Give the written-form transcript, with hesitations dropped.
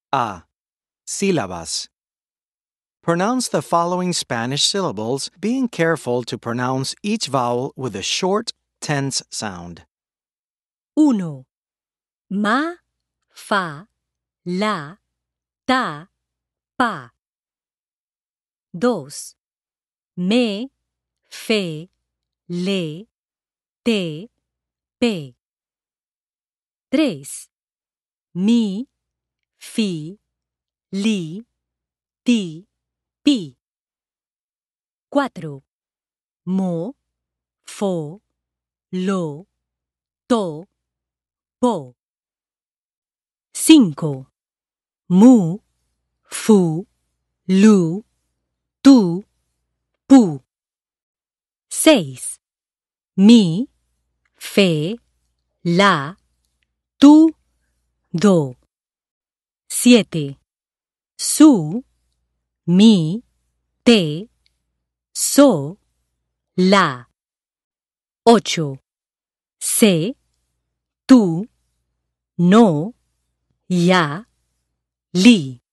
A. Sílabas. Pronounce the following Spanish syllables, being careful to pronounce each vowel with a short, tense sound. 1. Ma, fa, la, ta, pa. 2. Me, fe, le, te, pe. 3. Mi, fi, li, ti, pi. 4. Mo, fo, lo, to, po. 5. Mu, fu, lu, tu, pu. 6. Mi, fe, la, tu, do. 7. Su, mi, te, so, la. 8. Se, tu, no, ya, li.